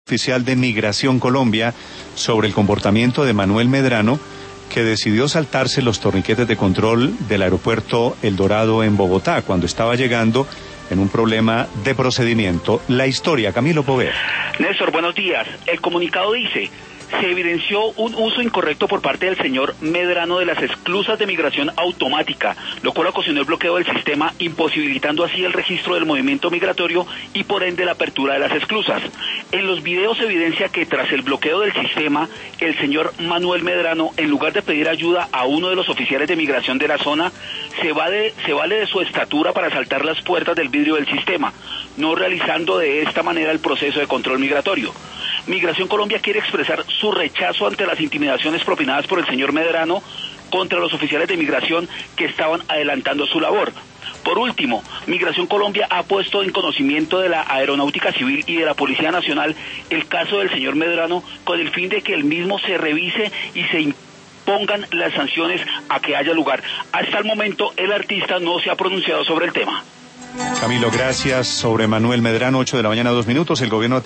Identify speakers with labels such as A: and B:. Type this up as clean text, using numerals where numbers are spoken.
A: Oficial de Migración Colombia sobre el comportamiento de Manuel Medrano, que decidió saltarse los torniquetes de control del aeropuerto El Dorado en Bogotá cuando estaba llegando en un problema de procedimiento. La historia, Camilo Pover.
B: Néstor, buenos días. El comunicado dice: se evidenció un uso incorrecto por parte del señor Medrano de las esclusas de migración automática, lo cual ocasionó el bloqueo del sistema, imposibilitando así el registro del movimiento migratorio y por ende la apertura de las esclusas. En los videos se evidencia que tras el bloqueo del sistema, el señor Manuel Medrano, en lugar de pedir ayuda a uno de los oficiales de migración de la zona, se vale de su estatura para saltar las puertas del vidrio del sistema, no realizando de esta manera el proceso de control migratorio. Migración Colombia quiere expresar su rechazo ante las intimidaciones propinadas por el señor Medrano contra los oficiales de migración que estaban adelantando su labor. Por último, Migración Colombia ha puesto en conocimiento de la Aeronáutica Civil y de la Policía Nacional el caso del señor Medrano con el fin de que el mismo se revise y se impongan las sanciones a que haya lugar. Hasta el momento, el artista no se ha pronunciado sobre el tema.
A: Camilo, gracias. Sobre Manuel Medrano, 8 de la mañana, 2 minutos. El gobierno